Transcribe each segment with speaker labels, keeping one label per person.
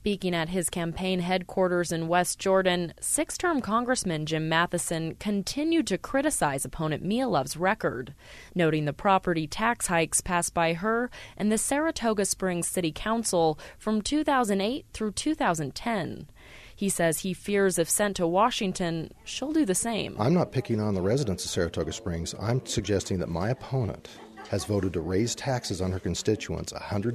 Speaker 1: Speaking at his campaign headquarters in West Jordan, six-term Congressman Jim Matheson continued to criticize opponent Mia Love's record, noting the property tax hikes passed by her and the Saratoga Springs City Council from 2008 through 2010. He says he fears if sent to Washington, she'll do the same.
Speaker 2: I'm not picking on the residents of Saratoga Springs. I'm suggesting that my opponent has voted to raise taxes on her constituents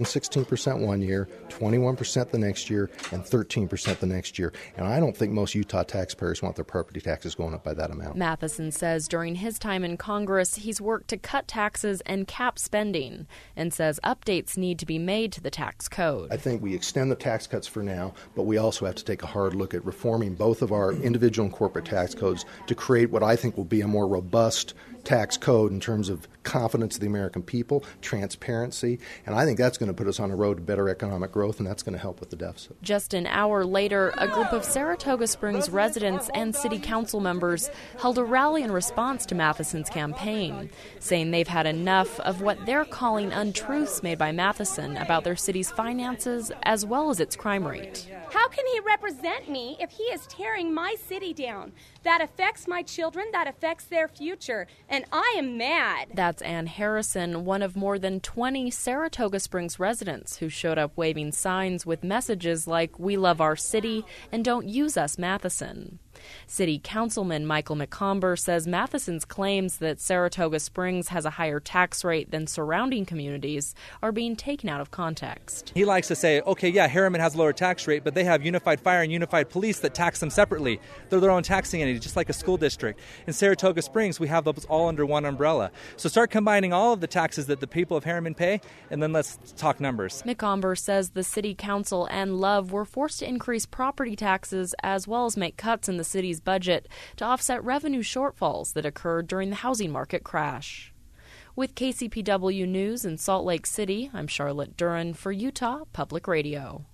Speaker 2: 116% one year, 21% the next year, and 13% the next year. And I don't think most Utah taxpayers want their property taxes going up by that amount.
Speaker 1: Matheson says during his time in Congress, he's worked to cut taxes and cap spending, and says updates need to be made to the tax code.
Speaker 2: I think we extend the tax cuts for now, but we also have to take a hard look at reforming both of our individual and corporate tax codes to create what I think will be a more robust tax code in terms of confidence of the American people, transparency, and I think that's going to put us on a road to better economic growth, and that's going to help with the deficit.
Speaker 1: Just an hour later, a group of Saratoga Springs residents and city council members held a rally in response to Matheson's campaign, saying they've had enough of what they're calling untruths made by Matheson about their city's finances as well as its crime rate.
Speaker 3: How can he represent me if he is tearing my city down? That affects my children, that affects their future, and I am mad.
Speaker 1: That's Ann Harrison, one of more than 20 Saratoga Springs residents who showed up waving signs with messages like, "We love our city," and "Don't use us, Matheson." City Councilman Michael McComber says Matheson's claims that Saratoga Springs has a higher tax rate than surrounding communities are being taken out of context.
Speaker 4: He likes to say, okay, yeah, Harriman has a lower tax rate, but they have unified fire and unified police that tax them separately. They're their own taxing entity, just like a school district. In Saratoga Springs, we have those all under one umbrella. So start combining all of the taxes that the people of Harriman pay, and then let's talk numbers.
Speaker 1: McComber says the City Council and Love were forced to increase property taxes as well as make cuts in the city's budget to offset revenue shortfalls that occurred during the housing market crash. With KCPW News in Salt Lake City, I'm Charlotte Duran for Utah Public Radio.